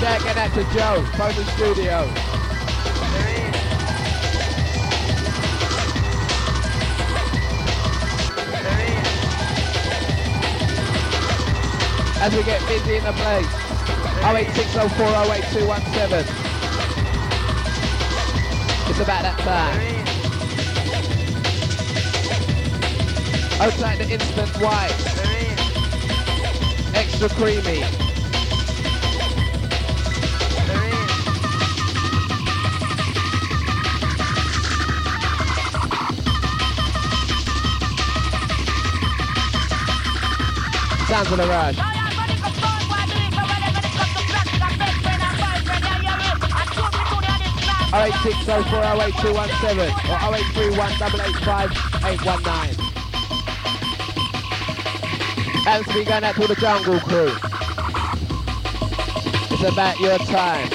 Shouting out to Joe, Pony Studio. As we get busy in the place. 08604082217. It's about that time. Outside the instant white. Extra creamy. Sounds of the rush. 08604082217 or 0831885819. Thanks for going out to the Jungle Crew. It's about your time.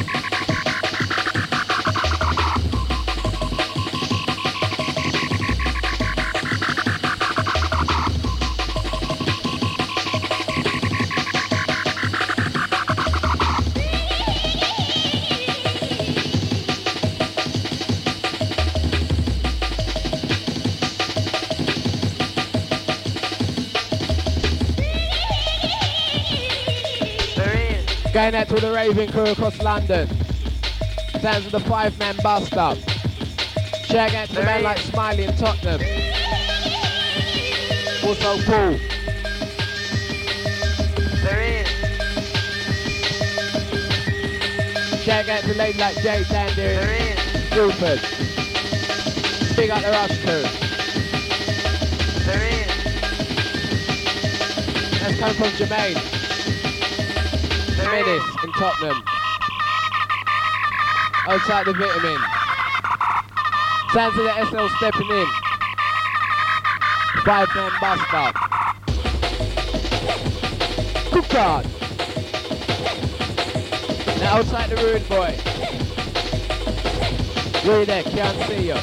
Going out to the raving crew across London. Sounds of the 5-man bust up. Shouting out to the man like Smiley in Tottenham. Also Paul. Shouting out to ladies like Jay Dandy and Guildford. Big up the Rush crew. That's coming from Jermaine. Menace in Tottenham. Outside the Vitamin. Sounds of the SL stepping in. 5-man bust up. Good God. Now outside the Rude Boy. Really there, can't see you.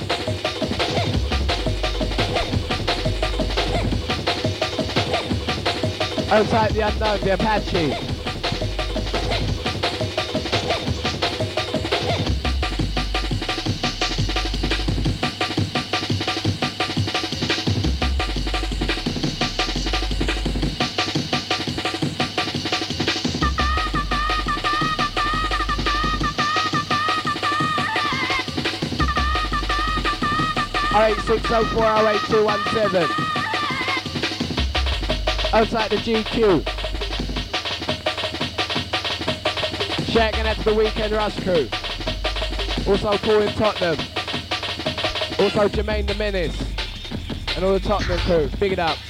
Outside the Unknown, the Apache. Oh 08604082217. Outside the GQ. Shouting out to the Weekend Rush crew. Also Paul in Tottenham. Also Jermaine the Menace. And all the Tottenham crew. Big it up.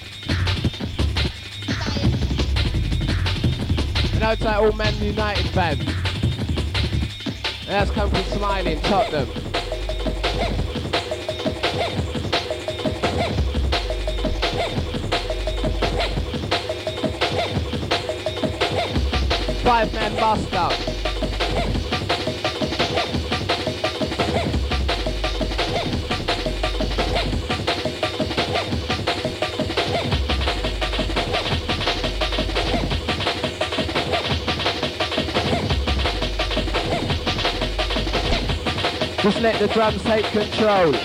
And outside all Man United fans. And that's come from Smiley in Tottenham. Five-man bust up. Just let the drums take control.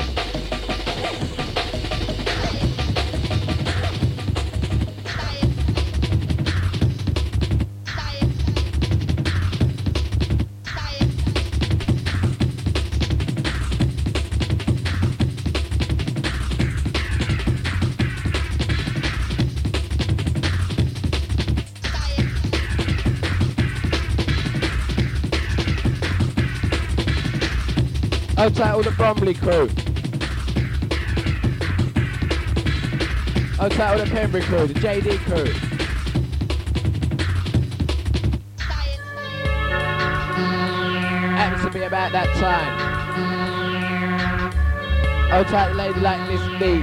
Outside all the Bromley crew. Outside all the Pembrey crew, the JD crew. Happens to be about that time. Outside a lady like Miss Lee.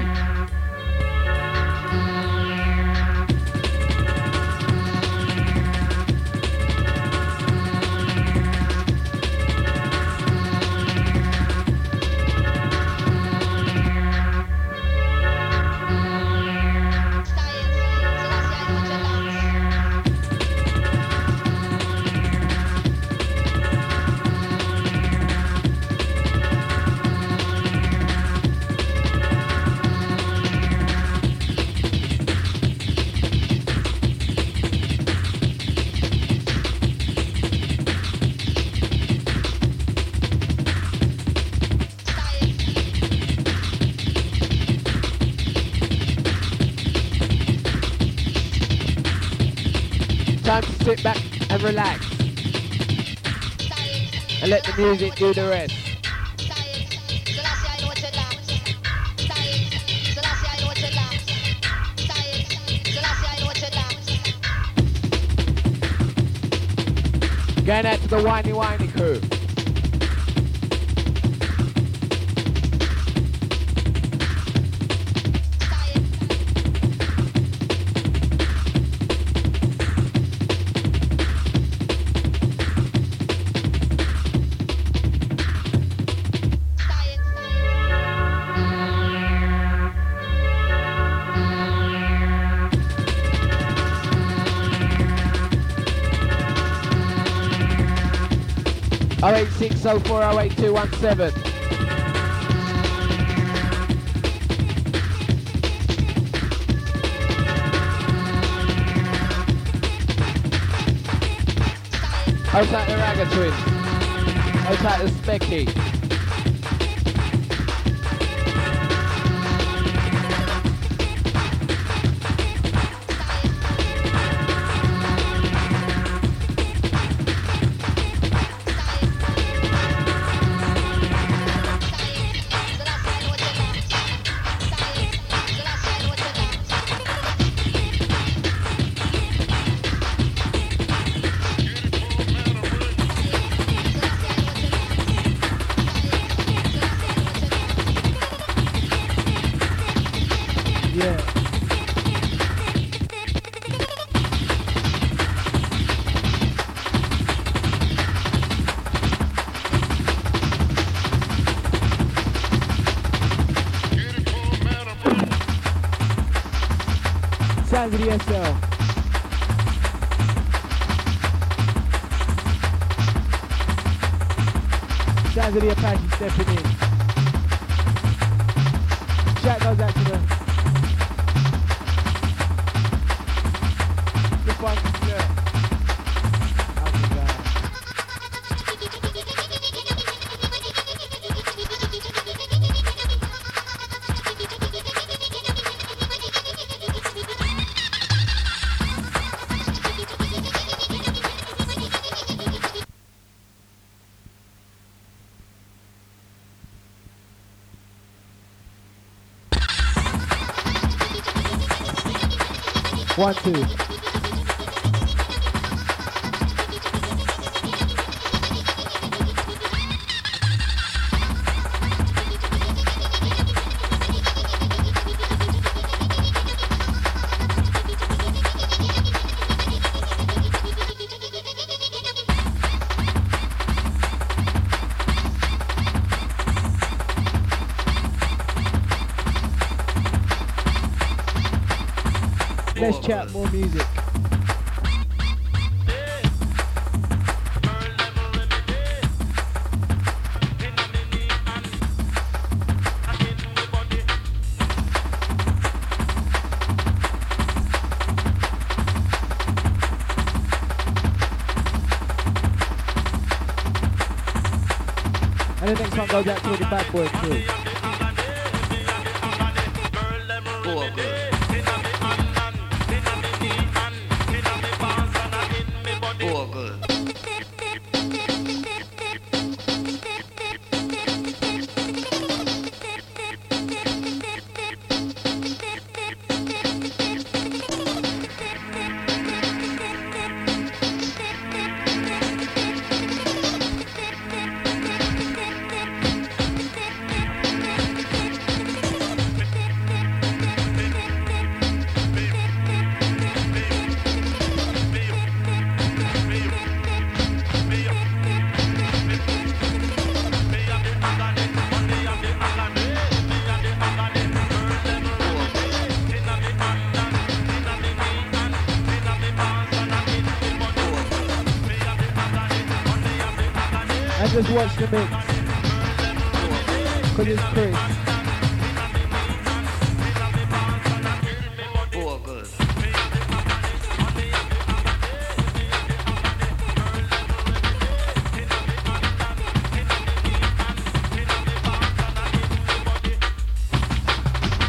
sit back and relax. And let the music do the rest. Going out to the whiny crew. Oh 8604 08217. Outside the Ragga Twins. Outside the Specky. Sounds of the SL. Sounds of the Apache stepping in. Shout goes out to the fun shirt. One, two. Let's chat more music. And the next one goes out to the bad boy crew. Just watch the mix, cause it's Chris. Oh, good.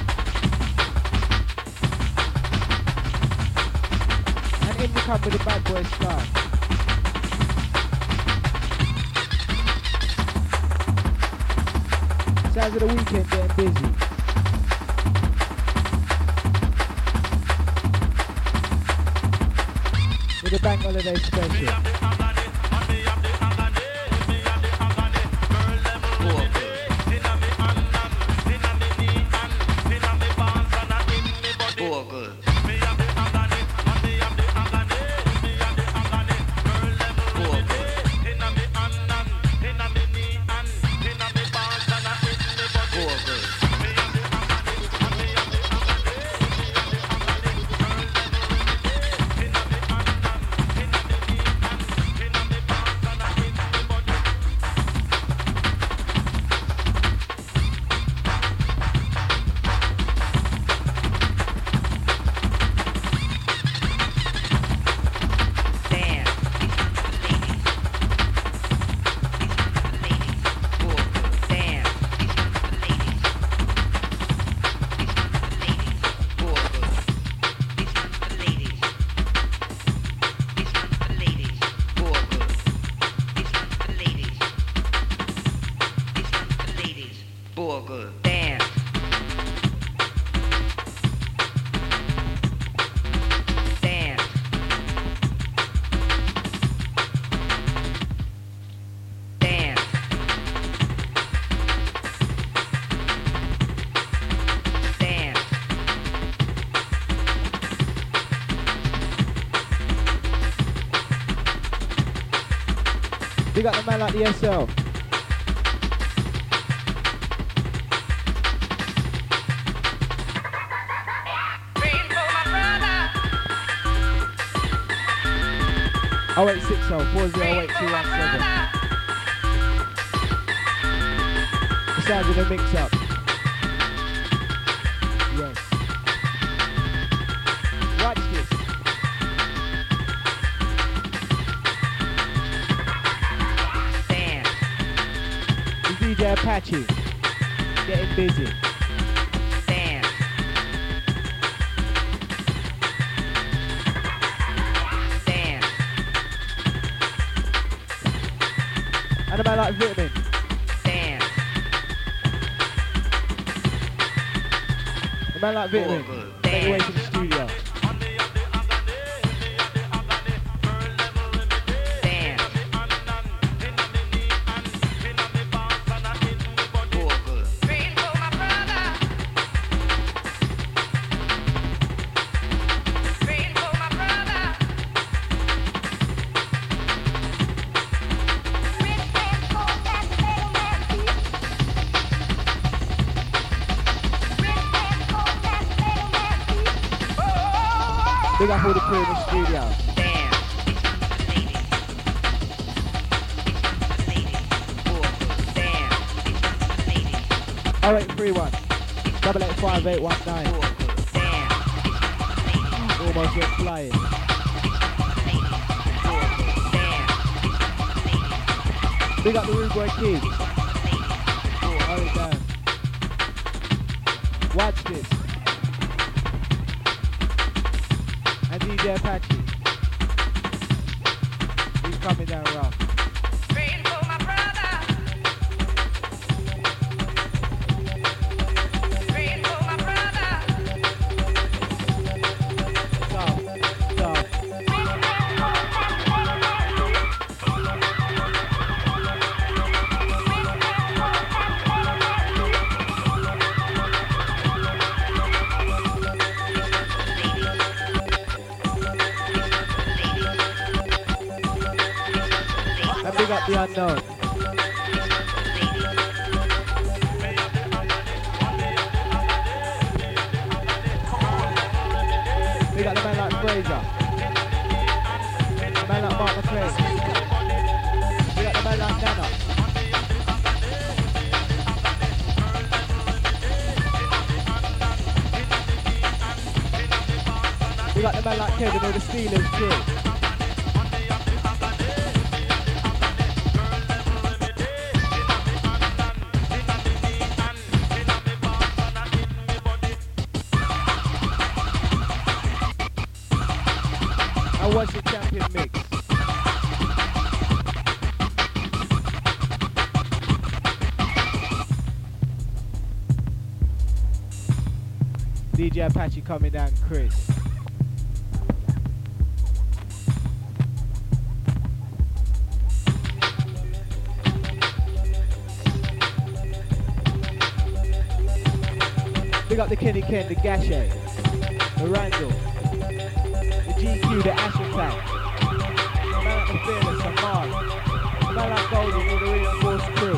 And in we come with the bad boy Northwest Sky. Sounds of the weekend getting busy. With a bank holiday special. We got the man like the SL. Oh 0860 408217. The sounds of the mix up. Yes. Watch this. DJ Apache, getting busy. Dance. Dance. And a man like Vitamin. Dance. A man like Vitamin. Take away to the studio. Big up all the crew in the studio. Dance. 0831 885 819. Almost went flying. Big up the Rude Boy Kid. Hold it down. Watch this. And DJ Apache. He's coming down rough. Big up the unknown. Big up the man like Fraser. The man like Mark McLean. Big up the man like Nana. Big up the man like Kevin or the Steelers too. What's the champion mix? DJ Apache coming down, Chris. Big up the Kenny Ken, the Gashay, the Randall, the GQ, the Ash Attack, the man like the Fearless, the Mars, the man like Golden, all the reinforced crew.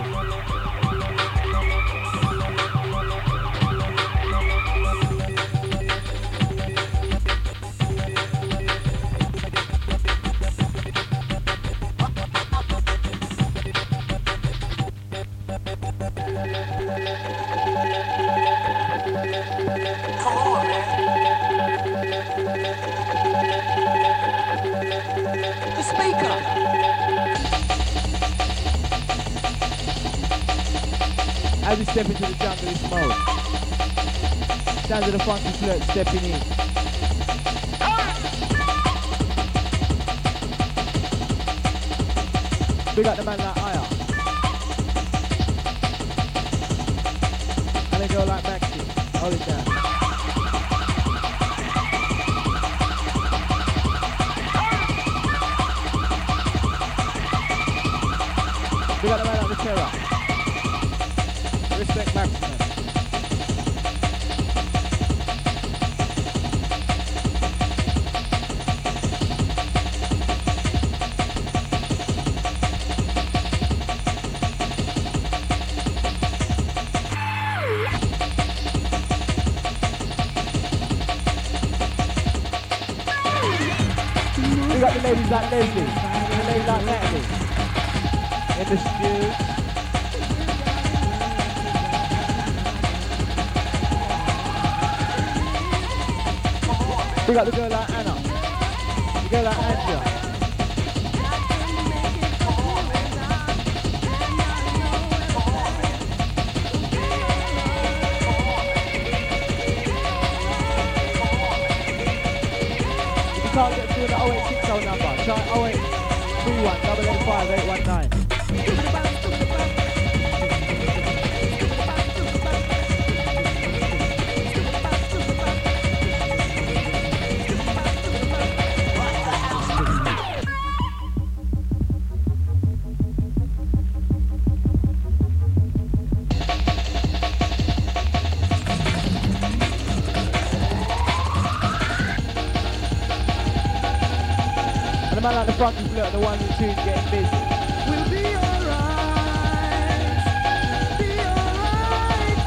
As we step into the jungle, it's mode. Sounds of the funky flirt stepping in. Big up the man like Aya. And a girl like Maxi. Hold it down. Big up the man like the Terror. Respect maximum. We got the ladies like Leslie, and the ladies like Natalie in the stew. We got the girl like Anna, the girl like Angela. If you can't get through the 0860 number, try 0831 885 819. Man like the funky flirt, the ones and twos getting busy. We'll be alright, be alright.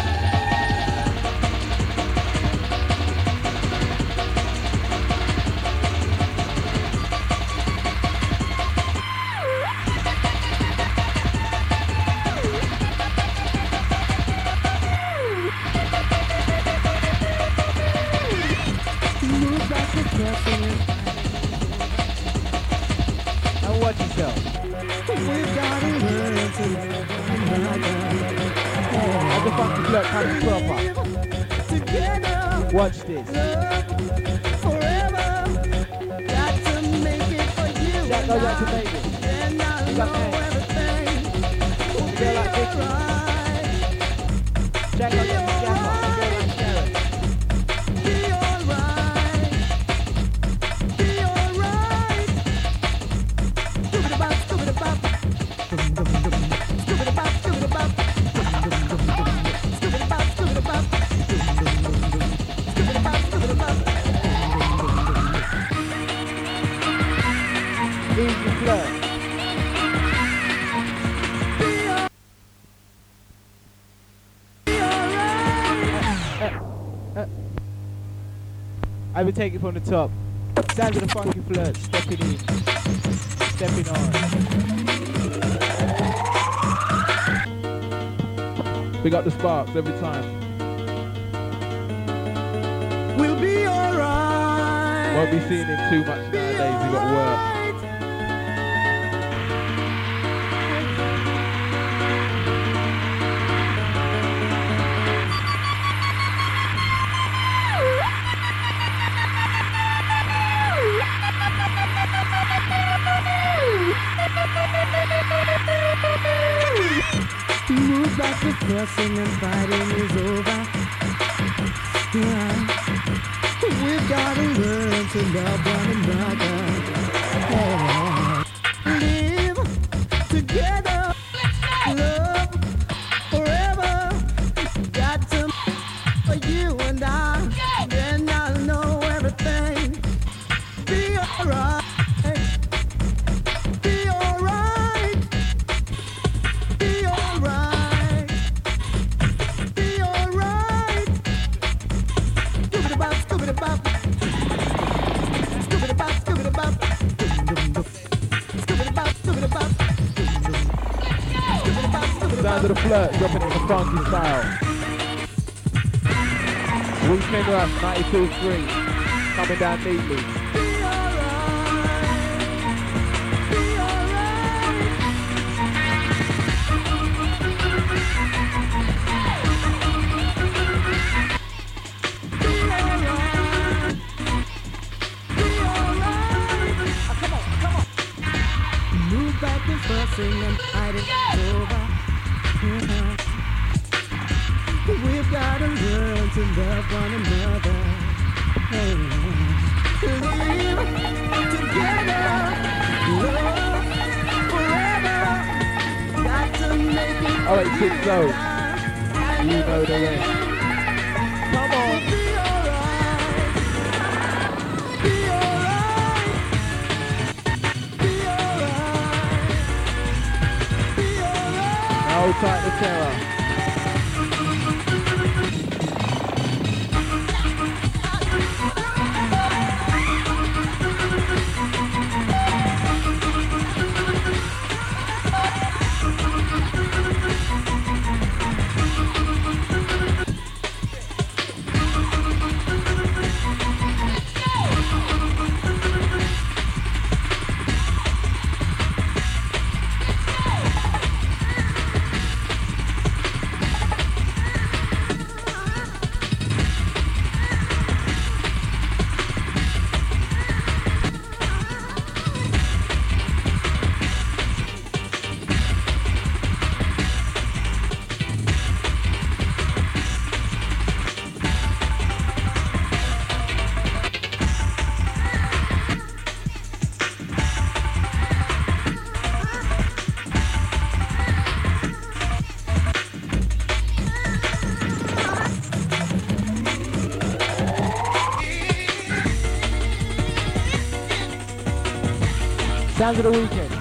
Move back to pressing. Watch yourself. We've got to learn to as the funky flirt comes proper. Together. Watch this. Forever. Got to make it for you. Jack goes out to make it. And I know everything will be alright. Jack goes out to Jack off. A girl like Sharon. Be alright. Be alright. Easy flow. I will take it from the top. Sounds of the funky flirt, stepping in, stepping on. We got the sparks every time. We'll be alright. Won't be seeing him too much nowadays, we got work. Move back to fussing and fighting is over. We've got to learn to love one another. Live together, love forever. Got to for you and I, then I'll know everything. Be alright, be alright, be alright, be alright. Scoobity-bop, scoobity-bop, scoobity-bop, scoobity-bop, scoobity-bop, scoobity-bop. Sound of the Flirt, dropping in the funky style. Weekend Rush, 92.3, coming down neatly. Move back and fussing and fighting over. We've got to learn to love one another. Live together, love forever. Got to make it. Oh, it's Big Flow. You know the rest. Come on. Be alright. Be alright. Be alright. Be alright. Hold tight the terror. Sounds of the weekend.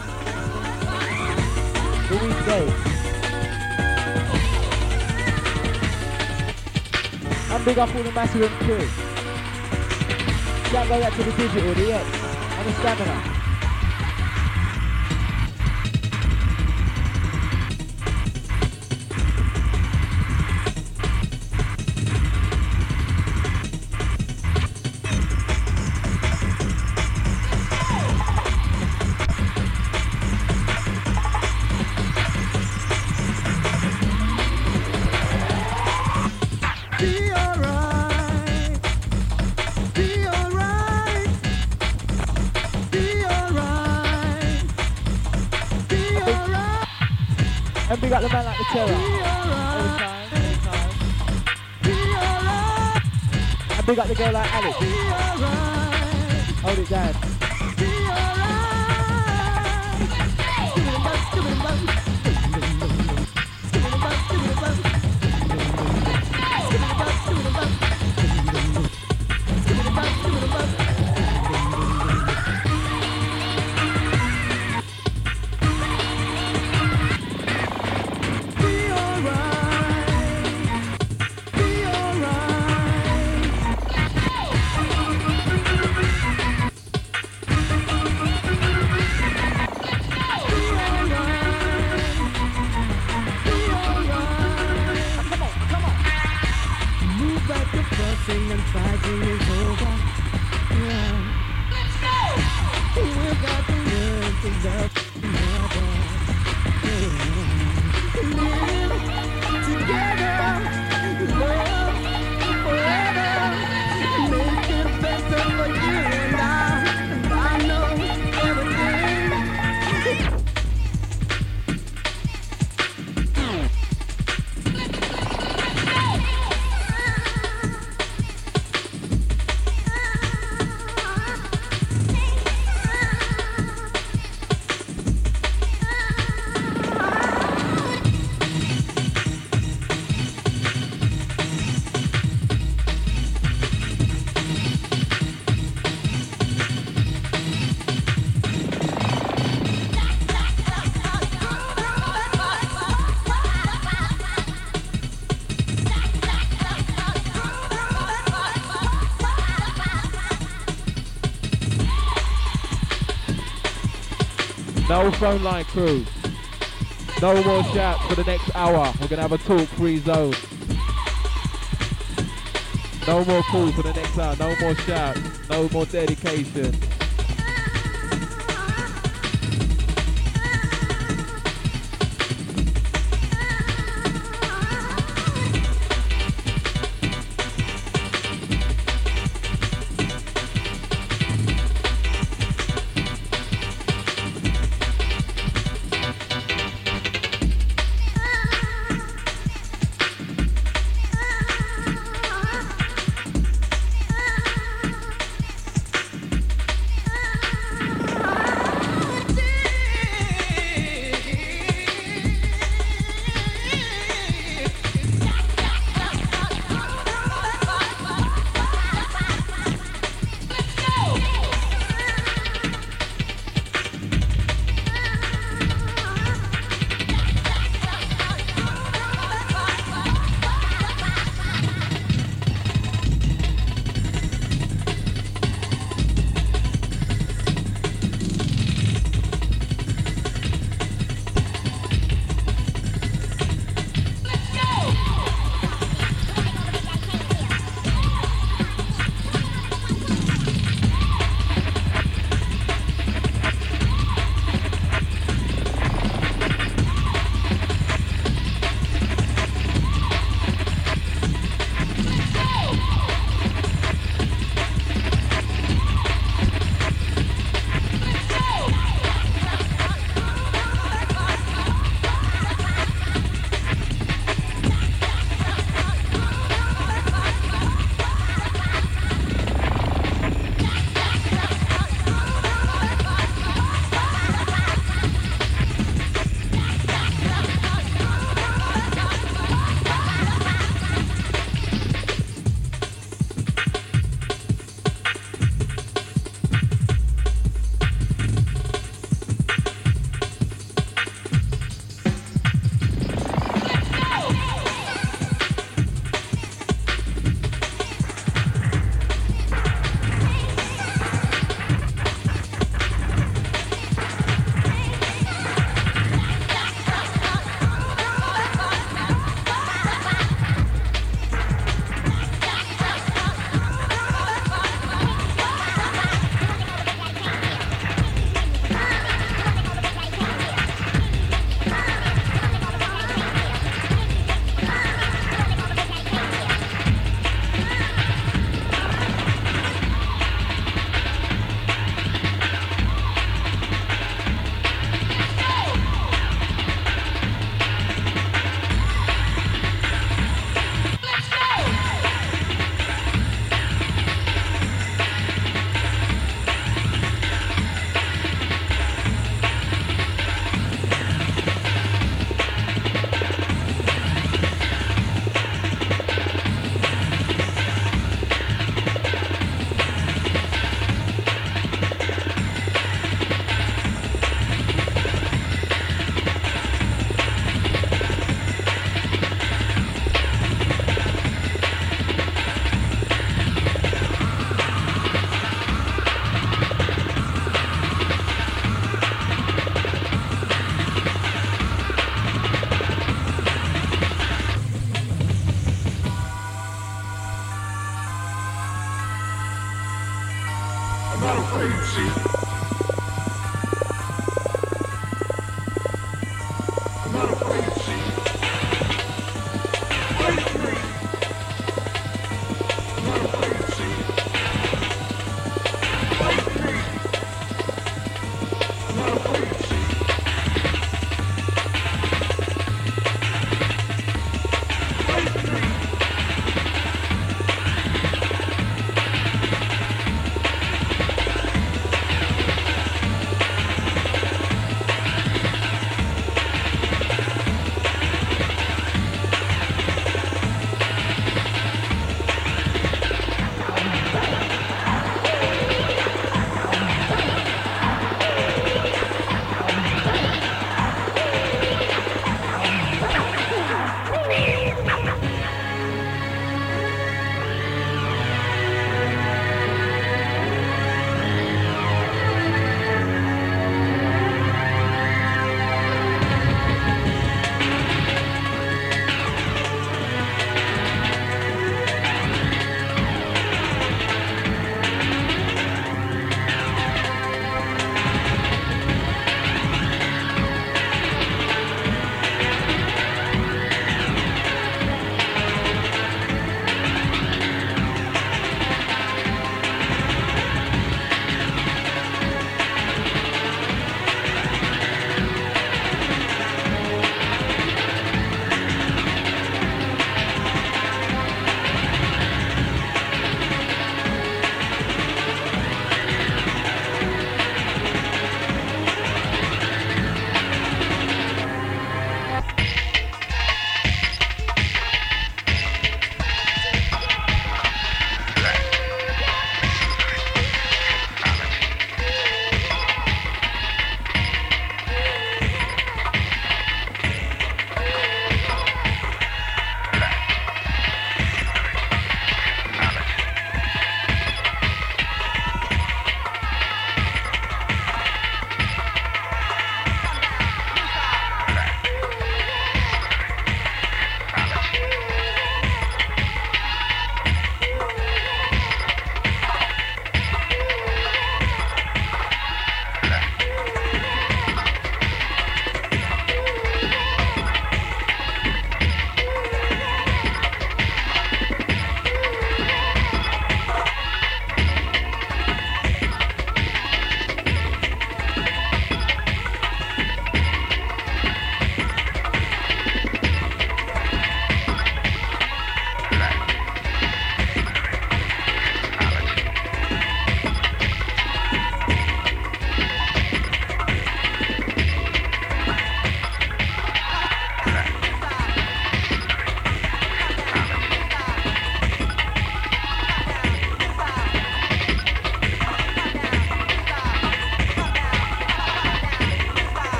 The weekday. And big up all the Massive M crew. Shout go out to the Digital, the X, and the Stamina. Be alright. Be alright. Be alright. Be alright. And big up the man like the Terror. Be All the alright. time, all the time. Be alright. And big up the girl like Alex. Be alright. Hold it down. Be alright. Skibidi-bop, skibidi-bop. Skibidi-bop, skibidi-bop. Skibidi-bop, skibidi-bop. Skibidi-bop, skibidi-bop. Be alright. Be alright. No phone line crew. No more shouts for the next hour. We're gonna have a talk-free zone. No more calls for the next hour. No more shouts. No more dedication.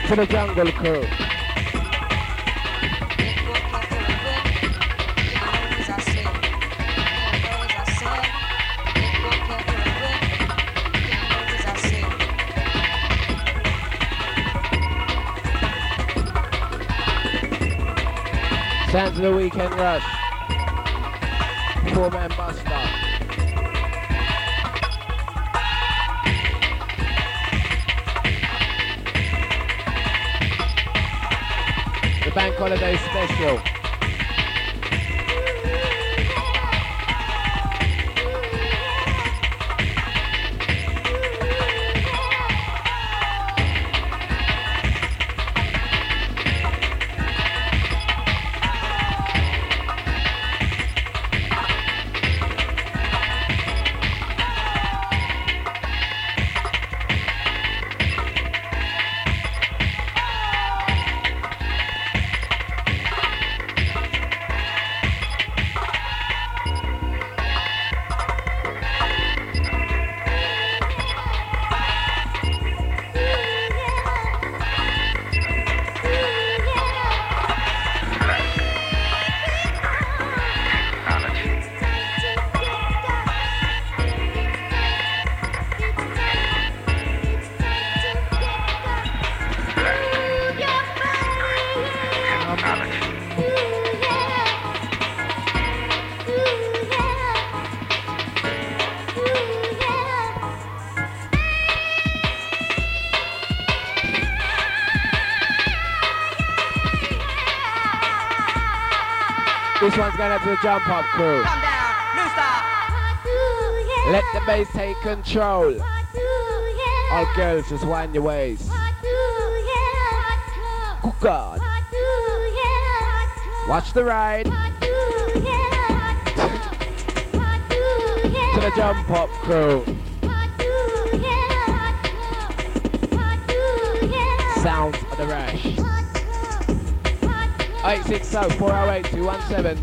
To the jungle crew. Sounds of the weekend rush. 4-man buster. The bank holiday special. This one's going out to the jump up crew. Come down, new style. Let the bass take control. All girls, just wind your waist. Good God. Watch the ride. To the jump up crew. Sounds of the Rash. 860 408 217.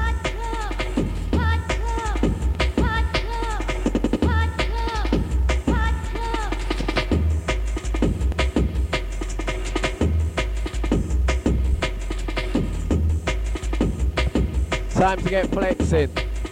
Time to get flexing.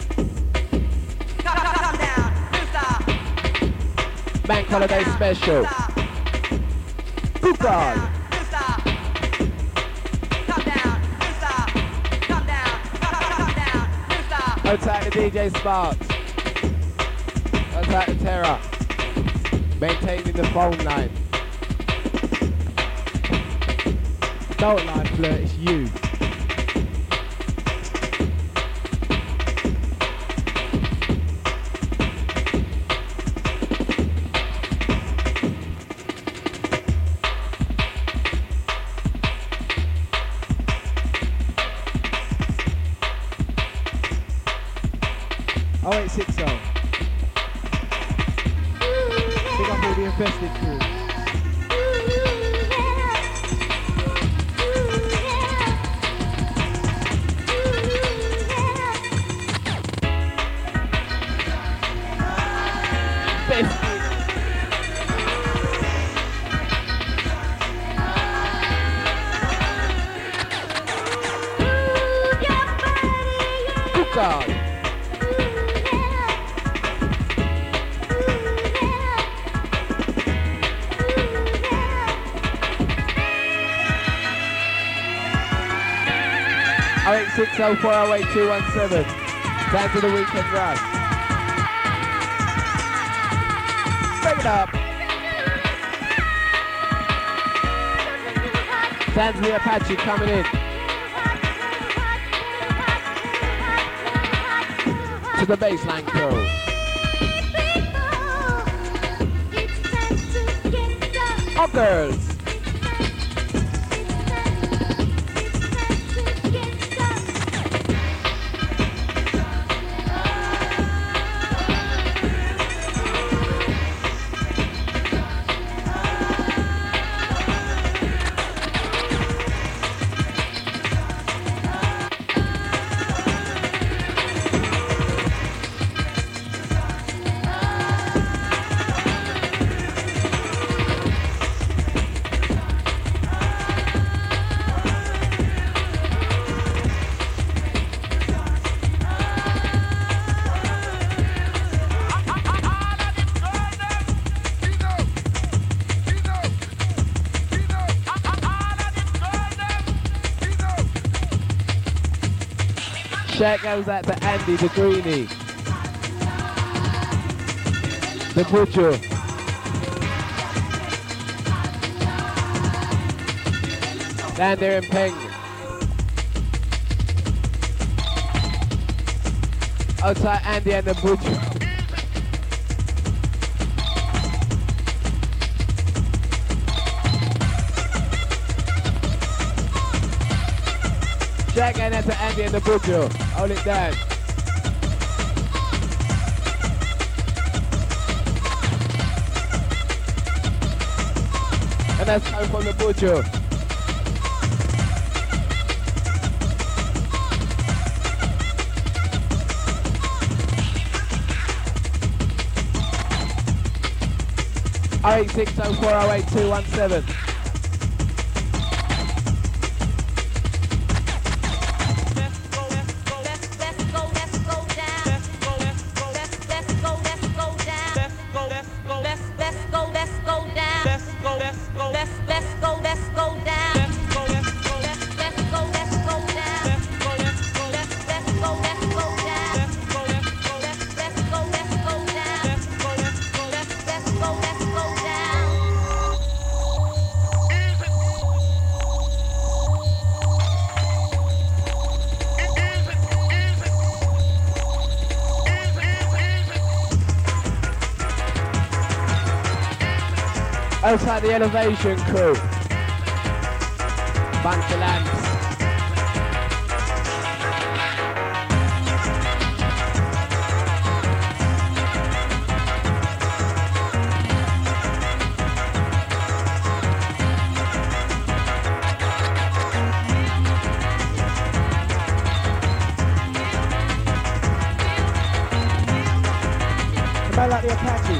Come down, new style. Bank holiday special. Good God. New style. Come down, new style. Come down, new style. Hold tight to DJ Sparks. Hold tight to Terra. Maintaining the phone line. Don't lie, flirt, it's you. Oh, 860. Big up all the infested crew. Good God. Oh, 860 408 217. Time to the weekend rush. Break it up. Sounds of the Apache coming in. To the baseline crew. Oh, girls. Shout goes out to Andy, the greenie. The butcher. Down there in Peng. Outside Andy and the butcher. Jack and out to Andy and the butcher. Hold it down. And that's time from the butcher. Oh 860408 Outside the elevation crew. Bunch of lamps. About like the Apache.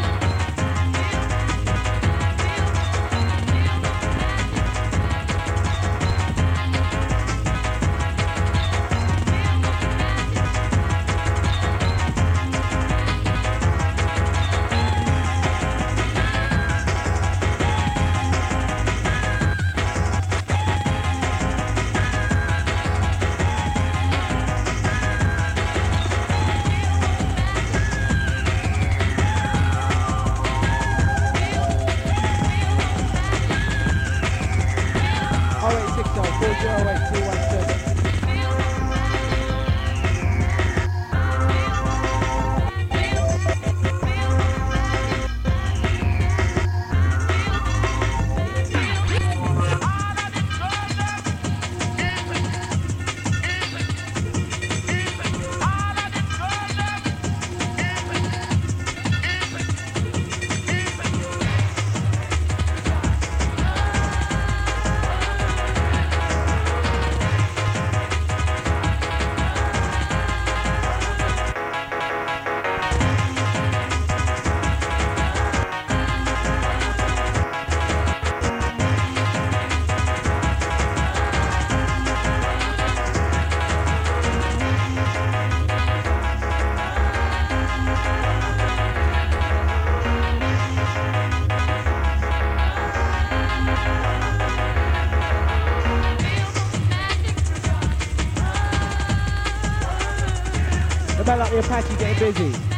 About like the Apache getting busy.